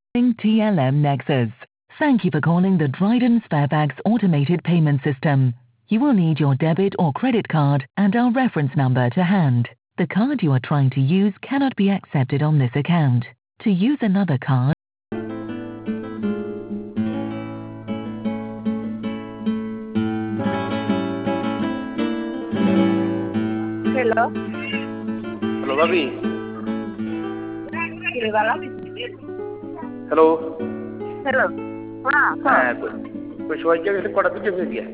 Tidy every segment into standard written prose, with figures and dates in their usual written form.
TLM Nexus. Thank you for calling the Dryden Sparebags automated payment system. You will need your debit or credit card and our reference number to hand. The card you are trying to use cannot be accepted on this account. To use another card. Hello. Hello, Bobby. Hello. Hello. हाँ. कुछ wise जगह कोड़ा तुझे भेज दिया.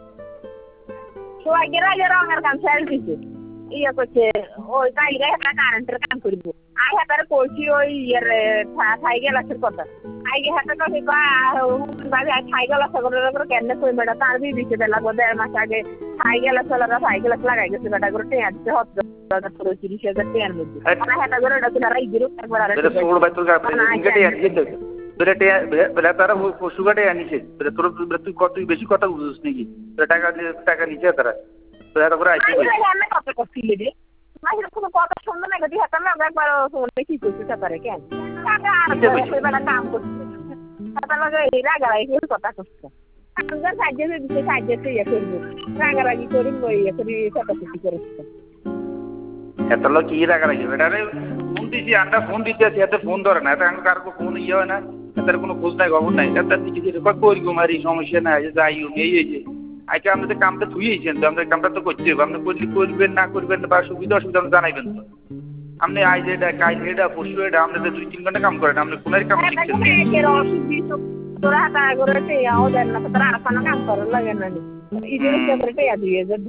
So I get a consultancy. Iya coche o kai ga hata karan ter kan kuribu ai hata ko chi o yer thai ga la kota ai ga hata ko ba ba ga thai ga la sagor kenne koi meda tar bi biche dela go der ma sage thai ga la sala ga lagai ge beta gro te ate hot da pro chi ri ga te an mu ana hata gro da na rai giru ek bar beta solo ba to ga ingete ya jidde beta te bela tara ko sugate ani se beta toro tu ko tu beshi kota buzus niki beta taka niche tara beta gro ai কি আমি কথা করছিলি রে না কোনো কথা শুনবে না গদি হাতে না একবার শুনতে কি করতে পারে কেন কাকা আর বেলা কাম করছে হাতে লাগে রাগারাগি কি কথা করছে আমরা সাহায্য দিতে ইয়ে করব রাগারাগি করি ইয়ে করি কথা করতে এতলো কি রাগারাগি বেটারে ফোন দিছি আন্ডা ফোন দিতে আছে এতে ফোন ধরে না এটা কার কো ফোন ইয়ে হয় না এটার কোনো খোঁজ নাই খবর নাই এটা দিকে কই করি গুমারি সমস্যা নাই যাই এই যে আজকে আমাদের কামটা ধুইয়েছেন তো আমাদের কামটা তো করতে হবে আপনি করবেন না করবেন বা সুবিধা অসুবিধা জানাইবেন তো আপনি আজ এটা কাজ এটা পরশু এটা আমাদের 2-3 ঘন্টা কাম করেন আপনি কোনের কাম শিখছেন তোরা হাতা করে আও দেন না তোরা আপন কাম করার লাগে না ইদের সেপারেটে দিয়ে যাবে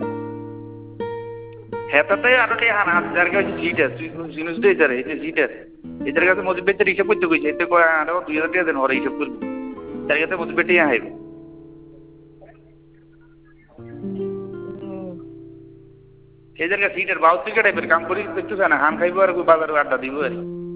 হেতাতে আরতে হাত যার কাছে জিট আছে জিনিস দে যারে এই জিট আছে এদের কাছে মজবেতে হিসাব করতে কইছে এতে কয় আরো 2000 টাকা দেন ওরা হিসাব করবে তার কাছে মজবেতে আইবে এদের কাছে সিটের বাউল থেকে টাইপের কাম করি একটু জানা হাম খাইবো আর বাজারে আড্ডা দিব আর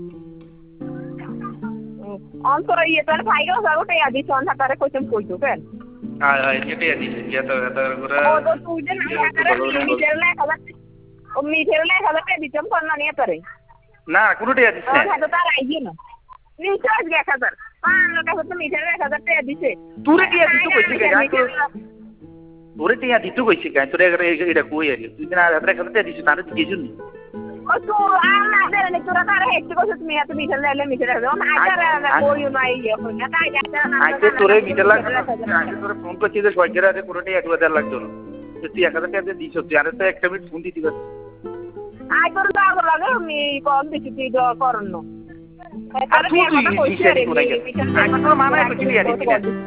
অন্তর ইয়ে তার ফাইগা সাগোটে আদি সন্ধ্যা তারে কইছম কইতো কেন হ্যাঁ যেটাই আদি এটা করে ও তো তুই যে না করে মিটার লে খাবার ও মিটার লে খাবার তে দিছম কোন না নিয়ে পারে না কোনটাই আদিস না হ্যাঁ তো তার আইজি না নিশ্চয় গে খাবার পান লোকে তো মিটার লে খাবার তে দিছে তুরে কি আদি তো কইছি কে তোরে টিয়া দিতু কইছি কাই তোরে এটা কই আর তুই না হাতে খাতে দিছিস তারে দিছিস নি ও তো আর না দেনে তোরা তারে হেক্তি কইছিস তুমি এত মিটার লে মিটার না আইতারে কই নাই ইয়ে কই না তাই যাচ্ছে না আইতে তোরে মিটার লাগে আইতে তোরে ফোন করছিস যে সরকার আছে কোনটা 1000 লাগতো না তুই 1000 টাকা দিছিস তুই আর তো একটা মিনিট ফোন দিতি বাস আই তোর দাও লাগে আমি কম দিছি তুই দ করন আর তুই দিছিস কোনা কে আই তোর মানায় তো কি আর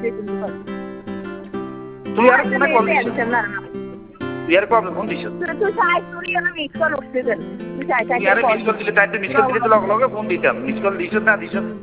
তুই আর কোনা কল দিছিস তুই আর কবে ফোন দিছিস তুই সাইড করি না মিস কল উঠতে দেন তুই সাইড তুই আর মিস কল দিলে তাইতে মিস কল দিলে তো লগে লগে ফোন দিতাম মিস কল দিছিস না দিছিস